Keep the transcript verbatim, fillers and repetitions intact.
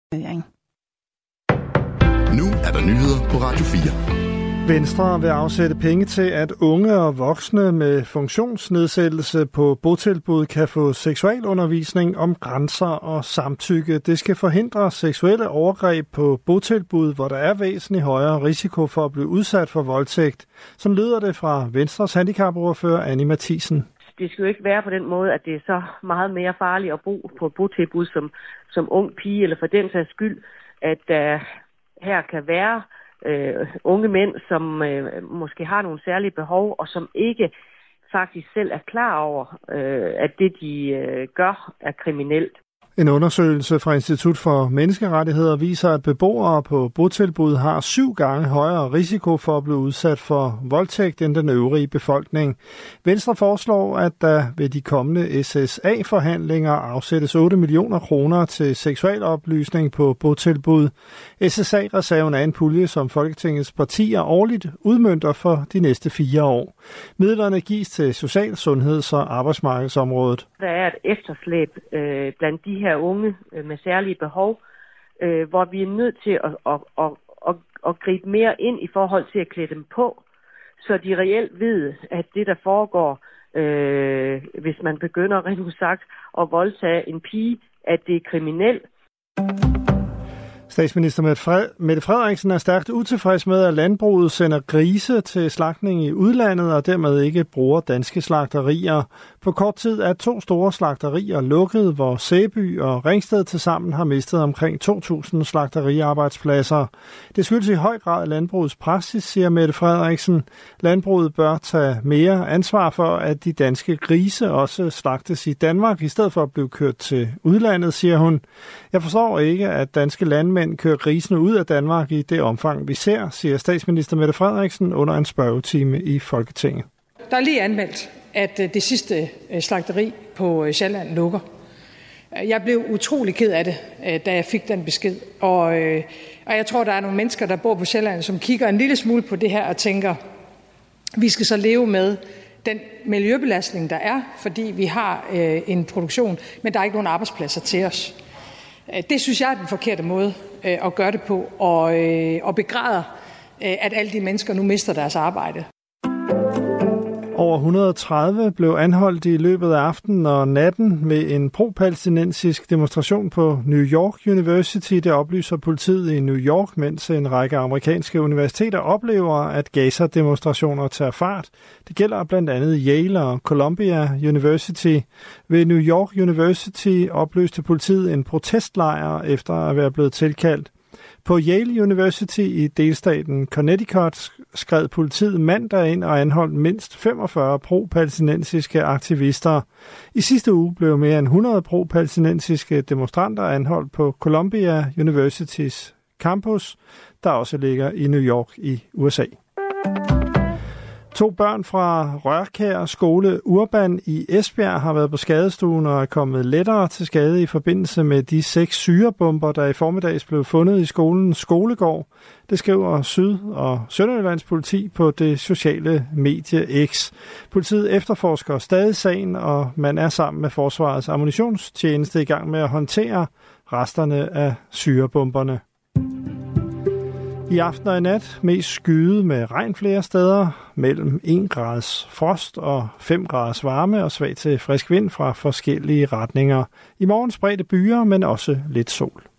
Nu er der nyheder på Radio fire. Venstre vil afsætte penge til, at unge og voksne med funktionsnedsættelse på botilbud kan få seksualundervisning om grænser og samtykke. Det skal forhindre seksuelle overgreb på botilbud, hvor der er væsentlig højere risiko for at blive udsat for voldtægt. Sådan lyder det fra Venstres handicapordfører Annie Matthiesen. Det skal jo ikke være på den måde, at det er så meget mere farligt at bo på et botilbud som, som ung pige, eller for den sags skyld, at der uh, her kan være uh, unge mænd, som uh, måske har nogle særlige behov, og som ikke faktisk selv er klar over, uh, at det de uh, gør er kriminelt. En undersøgelse fra Institut for Menneskerettigheder viser, at beboere på botilbud har syv gange højere risiko for at blive udsat for voldtægt end den øvrige befolkning. Venstre foreslår, at der ved de kommende S S A-forhandlinger afsættes otte millioner kroner til seksualoplysning på botilbud. S S A-reserven er en pulje, som Folketingets partier årligt udmønter for de næste fire år. Midlerne gives til social-, sundheds- og arbejdsmarkedsområdet. Der er et efterslæb øh, blandt de her unge øh, med særlige behov, øh, hvor vi er nødt til at, at, at, at, at gribe mere ind i forhold til at klæde dem på, så de reelt ved, at det, der foregår, øh, hvis man begynder rent udsagt at voldtage en pige, at det er kriminelt. Statsminister Mette Frederiksen er stærkt utilfreds med, at landbruget sender grise til slagtning i udlandet og dermed ikke bruger danske slagterier. På kort tid er to store slagterier lukket, hvor Sæby og Ringsted tilsammen har mistet omkring to tusind slagteriarbejdspladser. Det skyldes i høj grad landbrugets praksis, siger Mette Frederiksen. Landbruget bør tage mere ansvar for, at de danske grise også slagtes i Danmark, i stedet for at blive kørt til udlandet, siger hun. Jeg forstår ikke, at danske landmænd kører grisene ud af Danmark i det omfang, vi ser, siger statsminister Mette Frederiksen under en spørgetime i Folketinget. Der er lige anmeldt, at det sidste slagteri på Sjælland lukker. Jeg blev utrolig ked af det, da jeg fik den besked. Og, og jeg tror, der er nogle mennesker, der bor på Sjælland, som kigger en lille smule på det her og tænker, vi skal så leve med den miljøbelastning, der er, fordi vi har en produktion, men der er ikke nogen arbejdspladser til os. Det synes jeg er den forkerte måde at gøre det på, og, og begræder, at alle de mennesker nu mister deres arbejde. Over et hundrede og tredive blev anholdt i løbet af aftenen og natten med en pro-palæstinensisk demonstration på New York University. Det oplyser politiet i New York, mens en række amerikanske universiteter oplever, at Gaza-demonstrationer tager fart. Det gælder blandt andet Yale og Columbia University. Ved New York University opløste politiet en protestlejr efter at være blevet tilkaldt. På Yale University i delstaten Connecticut skred politiet mandag ind og anholdt mindst femogfyrre pro-palæstinensiske aktivister. I sidste uge blev mere end hundrede pro-palæstinensiske demonstranter anholdt på Columbia Universitys campus, der også ligger i New York i U S A. To børn fra Rørkær skole Urban i Esbjerg har været på skadestuen og er kommet lettere til skade i forbindelse med de seks syrebomber, der i formiddags blev fundet i skolens skolegård. Det skriver Syd- og Sønderjyllands politi på det sociale medie X. Politiet efterforsker stadig sagen, og man er sammen med Forsvarets ammunitionstjeneste i gang med at håndtere resterne af syrebomberne. I aften og i nat mest skyet med regn flere steder, mellem en grads frost og fem graders varme og svag til frisk vind fra forskellige retninger. I morgen spredte byer, men også lidt sol.